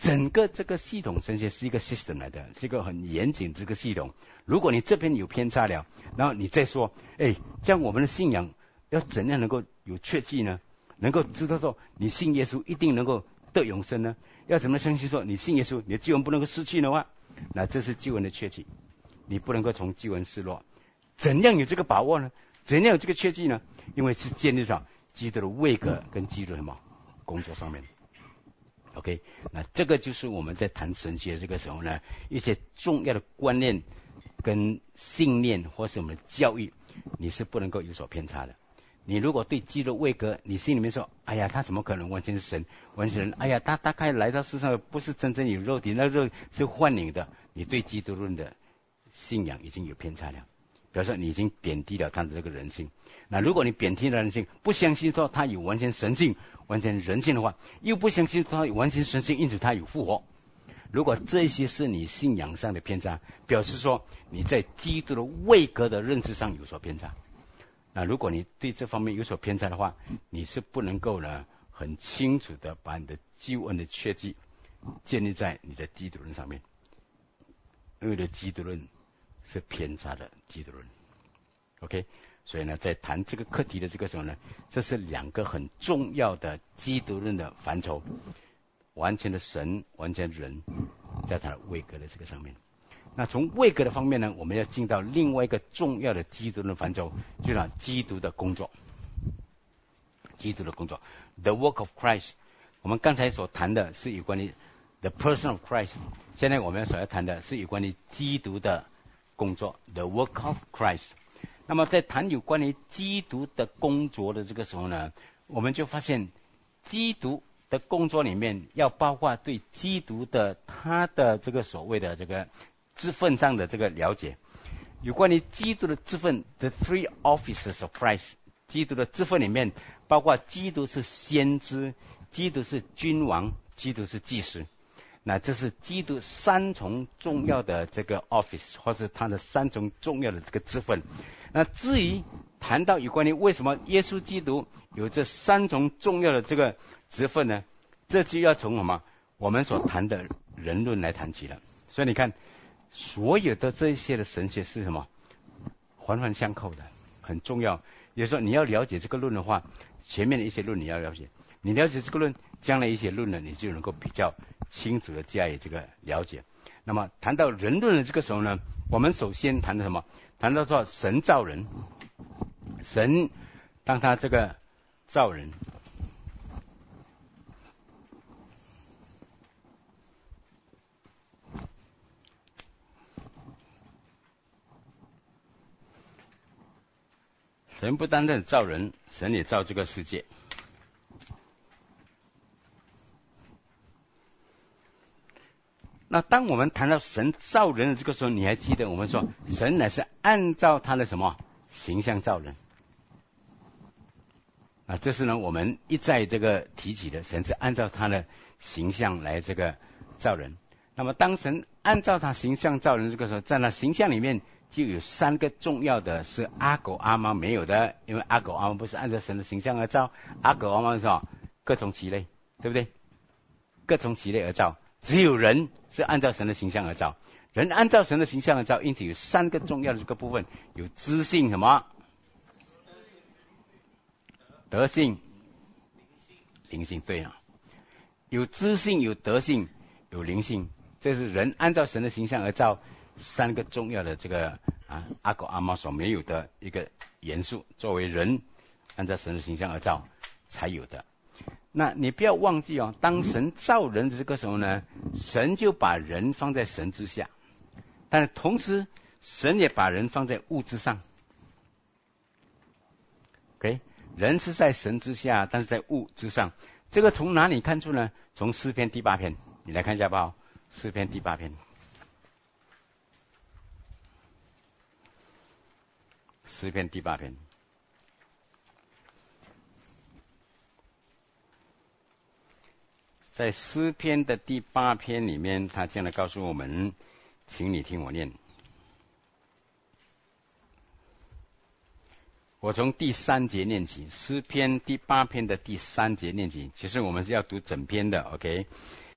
整个这个系统神学是一个 system 来的，是一个很严谨的这个系统。如果你这边有偏差了，然后你再说，这样我们的信仰要怎样能够有确据呢？能够知道说你信耶稣一定能够得永生呢？要怎么相信说你信耶稣，你的救恩不能够失去的话，那这是救恩的确据，你不能够从救恩失落。怎样有这个把握呢？怎样有这个确据呢？因为是建立上基督的位格跟基督的什么工作上面。OK， 那这个就是我们在谈神学这个时候呢，一些重要的观念跟信念或是我们的教育，你是不能够有所偏差的。你如果对基督位格，你心里面说，哎呀，他怎么可能完全是神，完全人？哎呀，他大概来到世上不是真正有肉体，那肉是幻影的。你对基督论的信仰已经有偏差了，比如说你已经贬低了他的这个人性。那如果你贬低了人性，不相信说他有完全神性、完全人性的话，又不相信他有完全神性，因此他有复活。如果这些是你信仰上的偏差，表示说你在基督的位格的认知上有所偏差。那如果你对这方面有所偏差的话，你是不能够呢很清楚的把你的救恩的确据建立在你的基督论上面，因为的基督论是偏差的基督论。OK， 所以呢，在谈这个课题的这个时候呢，这是两个很重要的基督论的范畴，完全的神，完全人，在他的位格的这个上面。那从位格的方面呢，我们要进到另外一个重要的基督的范畴，就是基督的工作。基督的工作 ，the work of Christ。我们刚才所谈的是有关于 the person of Christ， 现在我们所要谈的是有关于基督的工作 ，the work of Christ。那么在谈有关于基督的工作的这个时候呢，我们就发现基督的工作里面要包括对基督的他的这个所谓的这个职分上的这个了解，有关于基督的职分 the three offices of Christ。基督的职分里面包括基督是先知，基督是君王，基督是祭司。那这是基督三重重要的这个 office， 或是他的三重重要的这个职分。那至于谈到有关于为什么耶稣基督有这三重重要的这个职分呢，这就要从我们所谈的人论来谈起了。所以你看，所有的这些的神学是什么？环环相扣的，很重要。也就是说，你要了解这个论的话，前面的一些论你要了解，你了解这个论，将来一些论呢，你就能够比较清楚的加以这个了解。那么谈到人论的这个时候呢，我们首先谈到什么？谈到说神造人，神当他这个造人，神不单单造人，神也造这个世界。那当我们谈到神造人的这个时候，你还记得我们说神乃是按照他的什么形象造人啊？这是呢我们一再这个提起的，神是按照他的形象来这个造人。那么当神按照他形象造人这个时候，在那形象里面就有三个重要的是阿狗阿猫没有的，因为阿狗阿猫不是按照神的形象而造，阿狗阿猫是什么？各从其类，对不对？各从其类而造。只有人是按照神的形象而造，人按照神的形象而造，因此有三个重要的这个部分，有知性什么？德性、灵性，对啊，有知性、有德性、有灵性，这是人按照神的形象而造三个重要的这个阿狗阿猫所没有的一个元素，作为人按照神的形象而造才有的。那你不要忘记哦，当神造人的这个时候呢，神就把人放在神之下，但是同时神也把人放在物之上。OK， 人是在神之下，但是在物之上。这个从哪里看出呢？从诗篇第8篇，你来看一下吧。诗篇第8篇，诗篇第8篇。在诗篇的第8篇里面，他这样的告诉我们，请你听我念。我从第3节念起，诗篇第8篇的第3节念起。其实我们是要读整篇的 ，OK。